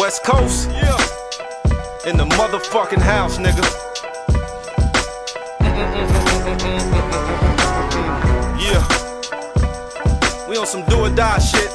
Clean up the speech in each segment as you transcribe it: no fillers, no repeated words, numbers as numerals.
West Coast, yeah, in the motherfucking house, nigga. Yeah, we on some do or die shit.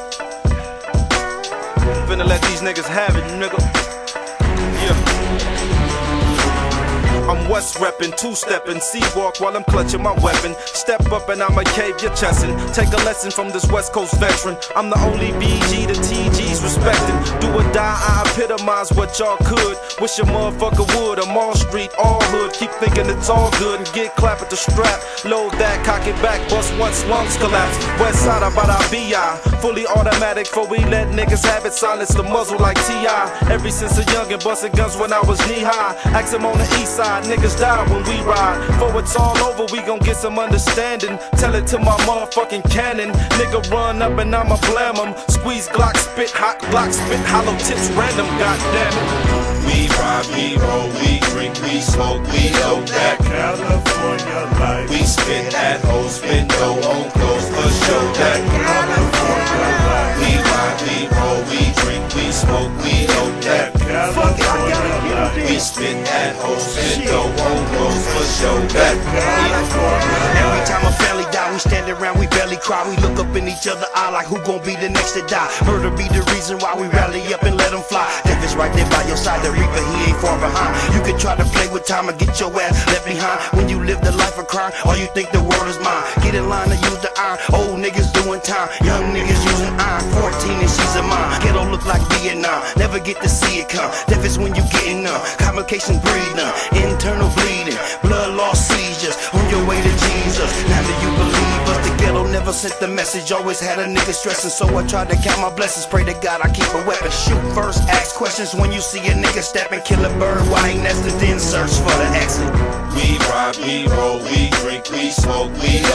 Finna let these niggas have it, nigga. Yeah. I'm West reppin', two-steppin', C-walk while I'm clutching my weapon. Step up and I'ma cave your chestin'. Take a lesson from this West Coast veteran. I'm the only BG the TG's respectin'. Do or die, I epitomize what y'all could. Wish a motherfucker would. I'm all street, all hood. Keep thinking it's all good and get clap at the strap. Load that, cock it back, bust once lungs collapse. West side about our BI. Fully automatic, for we let niggas have it. Silence the muzzle like T.I. Ever since a youngin' bustin' guns when I was knee-high. Ask him on the east side. Niggas die when we ride. For it's all over, we gon' get some understanding. Tell it to my motherfucking cannon. Nigga run up and I'ma blam him. Squeeze Glock, spit hot Glock, spit hollow tips random, goddammit. We ride, we roll, we drink, we smoke, we know that California life. We spit at hoes, spit dough on clothes for show that California life. We ride, we roll, we drink, we smoke, we know that California life. We spit at hoes, spit dough on clothes for show that Every time a family die, we stand around, we barely cry. We look up in each other's eye like who gon' be the next to die. Murder be the reason why we rally up and let them fly. Death is right there by your side, the reaper, he ain't far behind. You can try to play with time and get your ass left behind. When you live the life of crime, or you think the world is mine. Get in line to use the iron, old niggas doing time. Young niggas using iron, 14 and she's a mine. Ghetto look like Vietnam, never get to see it come. Death is when you getting numb, complications breathing, internal bleeding, blood loss seizures, on your way to Jesus. Now do you believe us? The ghetto never sent the message, always had a nigga stressing. So I tried to count my blessings, pray to God I keep a weapon. Shoot first, ask questions when you see a nigga stepping. Kill a bird while he nesting, then search for the exit. We ride, we roll, we drink, we smoke, we